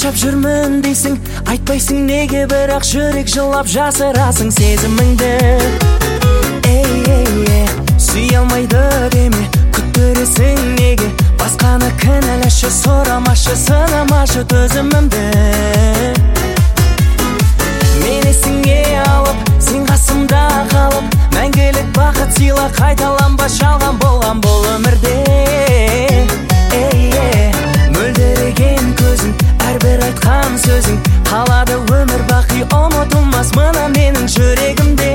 шаршап жүрмін дейсің, айтпайсың неге, бірақ жүрек жылап жасырасың сезіміңді. Сүйе алмайды деме, күттіресің неге, басқаны кінәлашы, сұрамашы, сынамашы төзімімді. Мен есіңе алып, сен қасымда қалып, мәңгілік бақыт сыйла, қайталанба жалған болған бұл өмірде. Мөлдіреген көзің, әрбір айтқан сөзің, қалады өмір бақи ұмытылмас мына менің жүрегімде.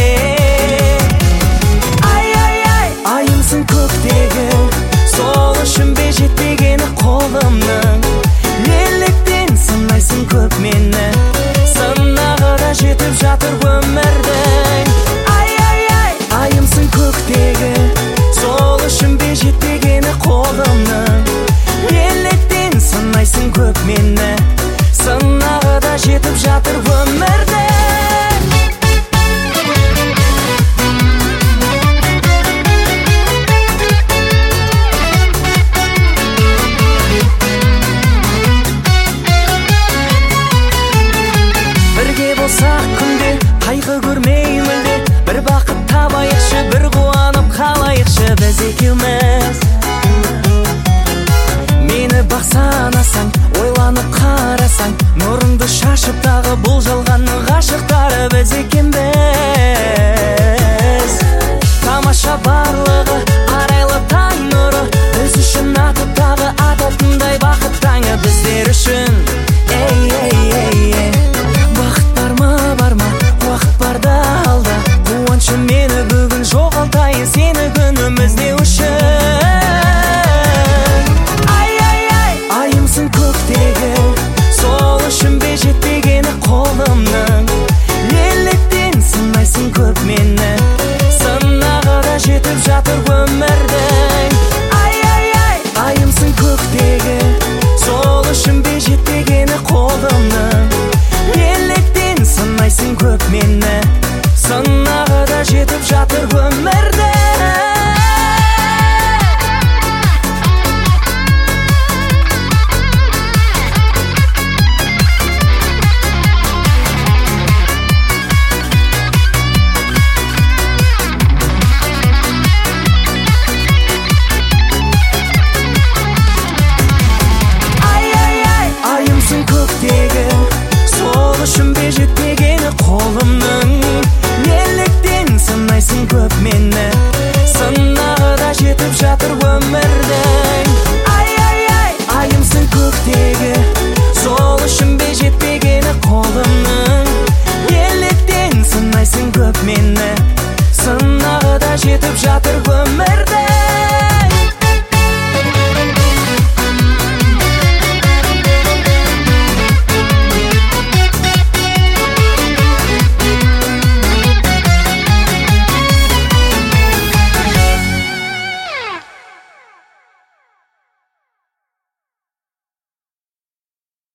Айымсың көктегі, сол үшін бе жетпегені қолымның, неліктен сынайсың көп мені, сынағы да жетіп жатыр өмірдің. Айымсың көктегі, сол үшін бе жетпегені қолымның, неліктен сынайсың көп мені, сынағы да жетіп жатыр өмірдің. Күнде қайғы көрмей мүлде, бір бақыт табайықшы, бір қуанып қалайықшы біз екеуміз. Мені бақсанасаң, ойланып қарасаң, нұрыңды шашып тағы бұл жалғанның ғашықтары біз екеуміз.